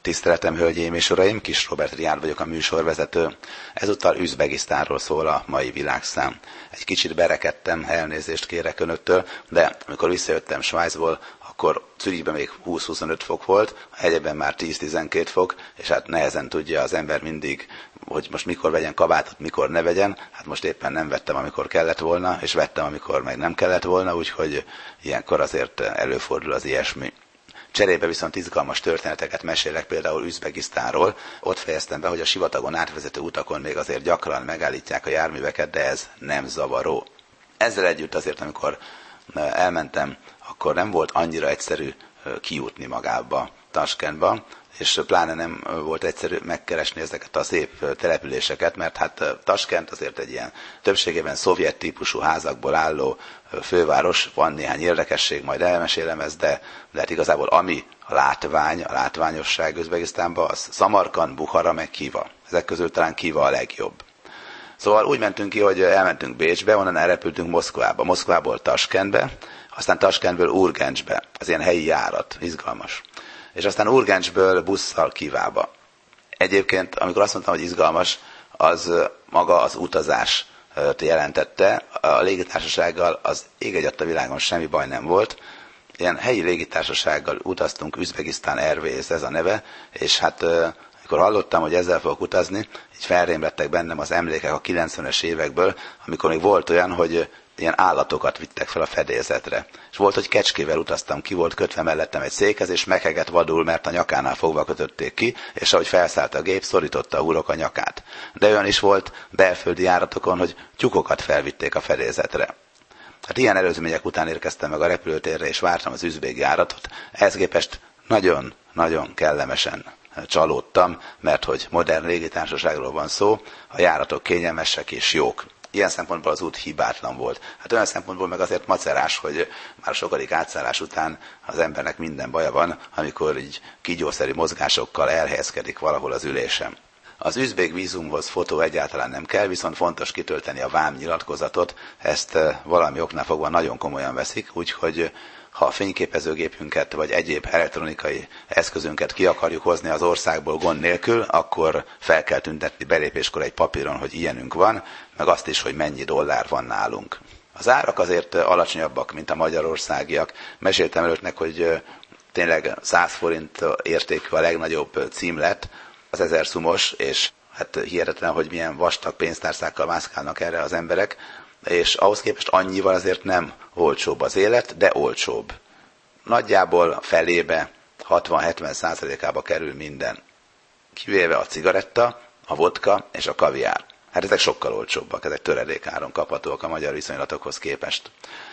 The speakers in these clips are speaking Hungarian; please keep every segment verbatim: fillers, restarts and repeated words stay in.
Tiszteletem, hölgyeim és uraim, Kis Róbert Riár vagyok, a műsorvezető. Ezúttal Üzbegisztánról szól a mai világszám. Egy kicsit berekedtem, elnézést kérek önöktől, de amikor visszajöttem Svájcból, akkor Zürichben még húsz-huszonöt fok volt, a hegyeben már tíz-tizenkét fok, és hát nehezen tudja az ember mindig, hogy most mikor vegyen kabátot, mikor ne vegyen. Hát most éppen nem vettem, amikor kellett volna, és vettem, amikor meg nem kellett volna, úgyhogy ilyenkor azért előfordul az ilyesmi. Cserébe viszont izgalmas történeteket mesélek például Üzbegisztánról. Ott fejeztem be, hogy a sivatagon átvezető utakon még azért gyakran megállítják a járműveket, de ez nem zavaró. Ezzel együtt azért, amikor elmentem, akkor nem volt annyira egyszerű kijutni magába, Taskentba, és pláne nem volt egyszerű megkeresni ezeket a szép településeket, mert hát Taskent azért egy ilyen többségében szovjet típusú házakból álló főváros, van néhány érdekesség, majd elmesélem ezt, de, de hát igazából ami a látvány, a látványosság Üzbegisztánban, az Szamarkand, Buhara, meg Kiva. Ezek közül talán Kiva a legjobb. Szóval úgy mentünk ki, hogy elmentünk Bécsbe, onnan elrepültünk Moszkvába, Moszkvából Taskentbe, aztán Taskentből Urgencsbe, az ilyen helyi járat, izgalmas. És aztán Urgencsből busszal Kivába. Egyébként, amikor azt mondtam, hogy izgalmas, az maga az utazás jelentette. A légitársasággal az ég egyatt a világon semmi baj nem volt. Ilyen helyi légitársasággal utaztunk, Üzbegisztán Airways ez a neve, és hát amikor hallottam, hogy ezzel fogok utazni, így felrémlettek bennem az emlékek a kilencvenes évekből, amikor még volt olyan, hogy ilyen állatokat vittek fel a fedélzetre. És volt, hogy kecskével utaztam, ki volt kötve mellettem egy székhez, és meghegett vadul, mert a nyakánál fogva kötötték ki, és ahogy felszállt a gép, szorította a hurok a nyakát. De olyan is volt belföldi járatokon, hogy tyúkokat felvitték a fedélzetre. Hát ilyen előzmények után érkeztem meg a repülőtérre, és vártam az üzbég járatot. Ehhez képest nagyon-nagyon kellemesen csalódtam, mert hogy modern légitársaságról van szó, a járatok kényelmesek és jók. Ilyen szempontból az út hibátlan volt. Hát olyan szempontból meg azért macerás, hogy már sokadik átszállás után az embernek minden baja van, amikor így kígyószerű mozgásokkal elhelyezkedik valahol az ülésem. Az üzbég vízumhoz fotó egyáltalán nem kell, viszont fontos kitölteni a vámnyilatkozatot, ezt valami oknál fogva nagyon komolyan veszik, úgyhogy ha a fényképezőgépünket vagy egyéb elektronikai eszközünket ki akarjuk hozni az országból gond nélkül, akkor fel kell tüntetni belépéskor egy papíron, hogy ilyenünk van, meg azt is, hogy mennyi dollár van nálunk. Az árak azért alacsonyabbak, mint a magyarországiak. Meséltem önöknek, hogy tényleg száz forint értékű a legnagyobb címlet, az ezer szumos, és hát hihetetlen, hogy milyen vastag pénztárcákkal mászkálnak erre az emberek, és ahhoz képest annyival azért nem olcsóbb az élet, de olcsóbb. Nagyjából a felébe, hatvan-hetven százalékába kerül minden. Kivéve a cigaretta, a vodka és a kaviár. Hát ezek sokkal olcsóbbak, ezek töredékáron kaphatóak a magyar viszonylatokhoz képest.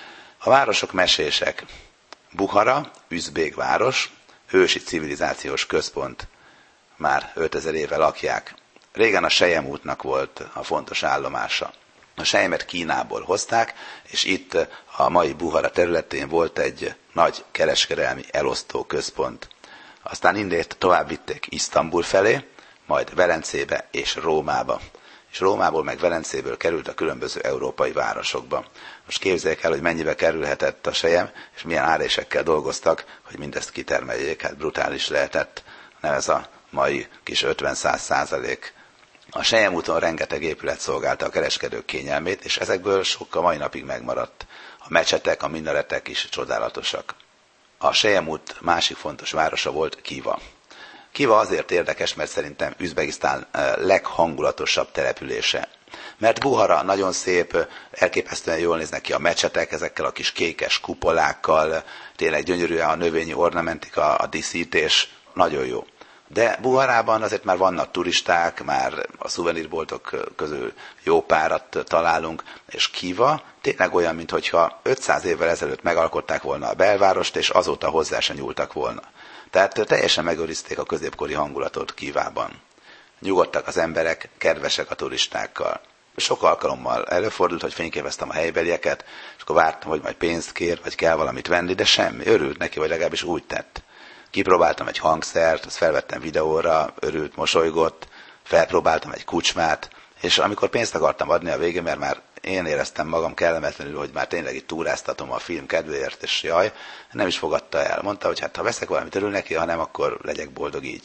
A városok mesések. Buhara, üzbég város, ősi civilizációs központ. Már ötezer éve lakják. Régen a Sejem útnak volt a fontos állomása. A selymet Kínából hozták, és itt a mai Buhara területén volt egy nagy kereskedelmi elosztó központ. Aztán innét tovább vitték Isztambul felé, majd Velencébe és Rómába. És Rómából meg Velencéből került a különböző európai városokba. Most képzeljék el, hogy mennyibe kerülhetett a sejem, és milyen árésekkel dolgoztak, hogy mindezt kitermeljék, hát brutális lehetett. Nem ez a mai kis ötven-száz százalék. A Sejem úton rengeteg épület szolgálta a kereskedők kényelmét, és ezekből sok a mai napig megmaradt. A mecsetek, a minaretek is csodálatosak. A Sejem út másik fontos városa volt Kiva. Kiva azért érdekes, mert szerintem Üzbegisztán leghangulatosabb települése. Mert Buhara nagyon szép, elképesztően jól néznek ki a mecsetek, ezekkel a kis kékes kupolákkal, tényleg gyönyörű a növényi ornamentika, a díszítés, nagyon jó. De Buharában azért már vannak turisták, már a szuvenírboltok közül jó párat találunk, és Kiva tényleg olyan, mintha ötszáz évvel ezelőtt megalkották volna a belvárost, és azóta hozzá se nyúltak volna. Tehát teljesen megőrizték a középkori hangulatot Kivában. Nyugodtak az emberek, kedvesek a turistákkal. Sok alkalommal előfordult, hogy fényképeztem a helybelieket, és akkor vártam, hogy majd pénzt kér, vagy kell valamit venni, de semmi, örült neki, vagy legalábbis úgy tett. Kipróbáltam egy hangszert, azt felvettem videóra, örült, mosolygott, felpróbáltam egy kucsmát, és amikor pénzt akartam adni a végén, mert már én éreztem magam kellemetlenül, hogy már tényleg itt túráztatom a film kedvéért, és jaj, nem is fogadta el. Mondta, hogy hát ha veszek valamit, örül neki, ha nem, akkor legyek boldog így.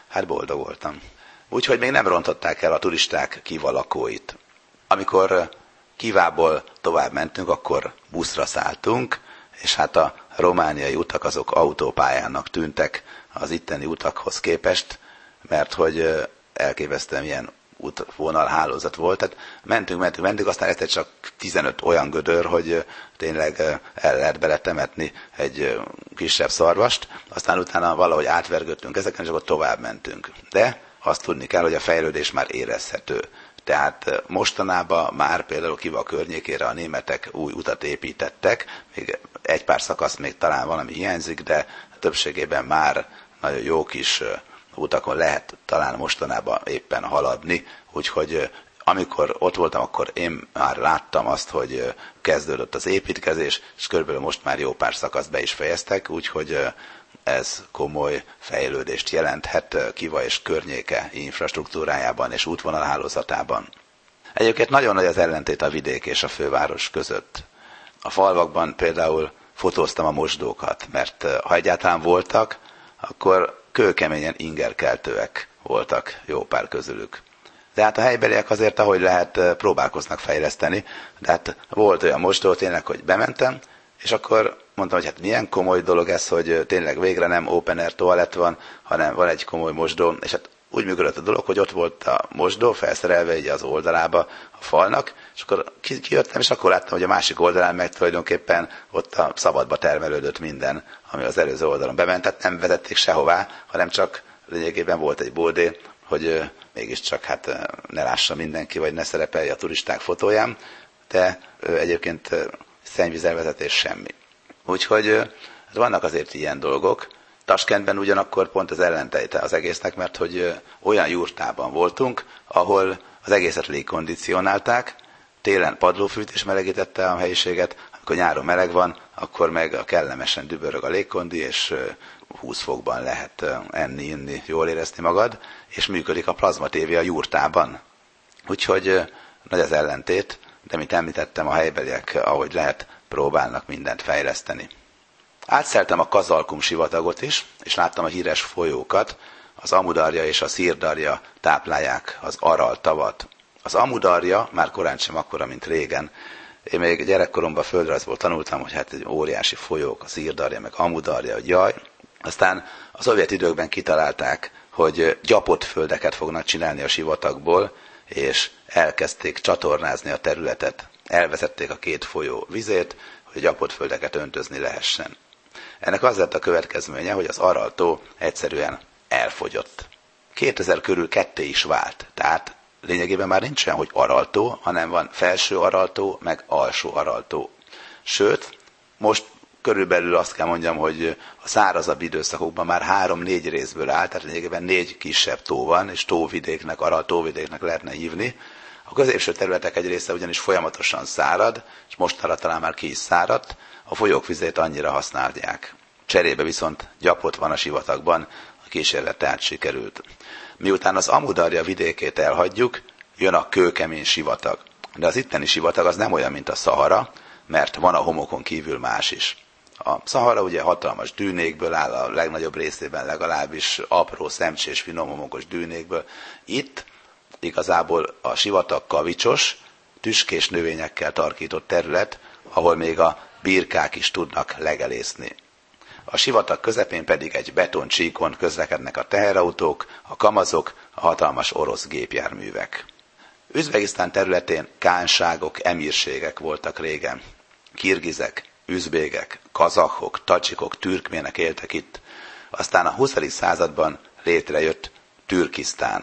Hát boldog voltam. Úgyhogy még nem rontották el a turisták Kiva lakóit. Amikor Kivából tovább mentünk, akkor buszra szálltunk, és hát a romániai utak azok autópályának tűntek az itteni utakhoz képest, mert hogy elképesztően milyen útvonalhálózat volt. Tehát mentünk, mentünk, mentünk, aztán egyszer csak tizenöt olyan gödör, hogy tényleg el lehet bele temetni egy kisebb szarvast, aztán utána valahogy átvergődtünk ezeken, és akkor tovább mentünk. De azt tudni kell, hogy a fejlődés már érezhető. Tehát mostanában már például Kiva környékére a németek új utat építettek, még egy pár szakasz még talán valami hiányzik, de többségében már nagyon jó kis utakon lehet talán mostanában éppen haladni, úgyhogy amikor ott voltam, akkor én már láttam azt, hogy kezdődött az építkezés, és körülbelül most már jó pár szakaszt be is fejeztek, úgyhogy ez komoly fejlődést jelenthet Kiva és környéke infrastruktúrájában és útvonalhálózatában. Egyébként nagyon nagy az ellentét a vidék és a főváros között. A falvakban például fotóztam a mosdókat, mert ha egyáltalán voltak, akkor kőkeményen ingerkeltőek voltak jó pár közülük. De hát a helybeliek azért, ahogy lehet, próbálkoznak fejleszteni, de hát volt olyan mosdó tényleg, hogy bementem, és akkor mondtam, hogy hát milyen komoly dolog ez, hogy tényleg végre nem open air toalett van, hanem van egy komoly mosdó, és hát úgy működött a dolog, hogy ott volt a mosdó felszerelve így az oldalába a falnak, és akkor kijöttem, és akkor láttam, hogy a másik oldalán meg tulajdonképpen ott a szabadba termelődött minden, ami az előző oldalon bement, tehát nem vezették sehová, hanem csak lényegében volt egy bódé, hogy mégiscsak hát ne lássa mindenki, vagy ne szerepelje a turisták fotóján, de egyébként szennyvízelvezetés semmi. Úgyhogy vannak azért ilyen dolgok. Taskentben ugyanakkor pont az ellentéte az egésznek, mert hogy olyan jurtában voltunk, ahol az egészet légkondicionálták, télen padlófűtés melegítette a helyiséget, amikor nyáron meleg van, akkor meg kellemesen dübörög a légkondi, és húsz fokban lehet enni, inni, jól érezni magad, és működik a plazma tévé a jurtában. Úgyhogy nagy az ellentét, de mint említettem, a helybeliek, ahogy lehet, próbálnak mindent fejleszteni. Átszeltem a Kazalkum sivatagot is, és láttam a híres folyókat. Az Amudarja és a Szirdarja táplálják az Aral tavat. Az Amudarja már korán sem akkora, mint régen. Én még gyerekkoromban földrajzból tanultam, hogy hát egy óriási folyók, a Szirdarja, meg Amudarja, hogy jaj. Aztán a szovjet időkben kitalálták, hogy gyapott földeket fognak csinálni a sivatagból, és elkezdték csatornázni a területet. Elvezették a két folyó vizét, hogy gyapott földeket öntözni lehessen. Ennek az lett a következménye, hogy az Aral-tó egyszerűen elfogyott. kétezer körül ketté is vált, tehát lényegében már nincs olyan, hogy Aral-tó, hanem van felső Aral-tó, meg alsó Aral-tó. Sőt, most körülbelül azt kell mondjam, hogy a szárazabb időszakokban már három-négy részből áll, tehát lényegében négy kisebb tó van, és tóvidéknek, Aral-tóvidéknek lehetne hívni. A középső területek egy része ugyanis folyamatosan szárad, és mostanra talán már ki is száradt, a folyók vizét annyira használják. Cserébe viszont gyapott van a sivatagban, a kísérlet tehát sikerült. Miután az Amudarja vidékét elhagyjuk, jön a kőkemény sivatag. De az itteni sivatag az nem olyan, mint a Szahara, mert van a homokon kívül más is. A Szahara ugye hatalmas dűnékből áll, a legnagyobb részében legalábbis apró, szemcsés, finom homokos dűnékből. Itt igazából a sivatag kavicsos, tüskés növényekkel tarkított terület, ahol még a birkák is tudnak legelészni. A sivatag közepén pedig egy betoncsíkon közlekednek a teherautók, a kamazok, a hatalmas orosz gépjárművek. Üzbegisztán területén kánságok, emírségek voltak régen. Kirgizek, üzbégek, kazahok, tadzsikok, türkmének éltek itt. Aztán a huszadik században létrejött Türkisztán.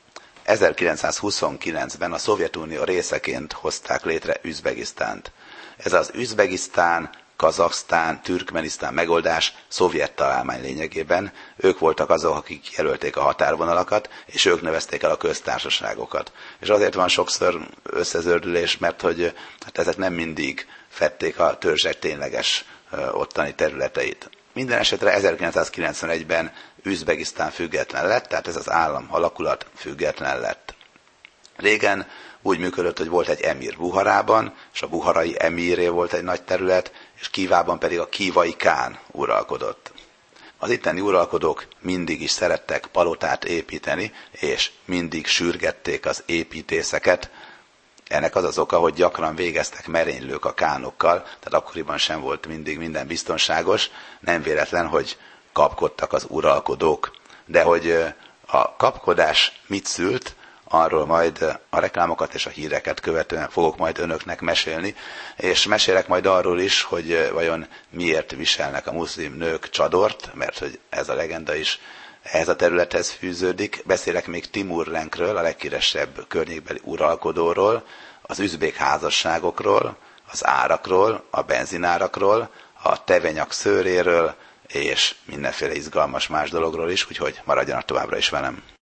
ezerkilencszázhuszonkilencben a Szovjetunió részeként hozták létre Üzbegisztánt. Ez az Üzbegisztán, Kazaksztán, Türkmenisztán megoldás szovjet találmány lényegében. Ők voltak azok, akik jelölték a határvonalakat, és ők nevezték el a köztársaságokat. És azért van sokszor összezördülés, mert hogy hát ezek nem mindig fedték a törzsek tényleges ottani területeit. Minden esetre ezerkilencszázkilencvenegyben Üzbegisztán független lett, tehát ez az állam alakulat független lett. Régen úgy működött, hogy volt egy emír Buharában, és a buharai emíré volt egy nagy terület, és Kívában pedig a kívai kán uralkodott. Az itteni uralkodók mindig is szerettek palotát építeni, és mindig sürgették az építészeket. Ennek az az oka, hogy gyakran végeztek merénylők a kánokkal, tehát akkoriban sem volt mindig minden biztonságos, nem véletlen, hogy kapkodtak az uralkodók. De hogy a kapkodás mit szült, arról majd a reklámokat és a híreket követően fogok majd önöknek mesélni, és mesélek majd arról is, hogy vajon miért viselnek a muszlim nők csadort, mert hogy ez a legenda is ehhez a területhez fűződik. Beszélek még Timur Lenkről, a leghíresebb környékbeli uralkodóról, az üzbék házasságokról, az árakról, a benzinárakról, a tevenyak szőréről, és mindenféle izgalmas más dologról is, úgyhogy maradjanak továbbra is velem.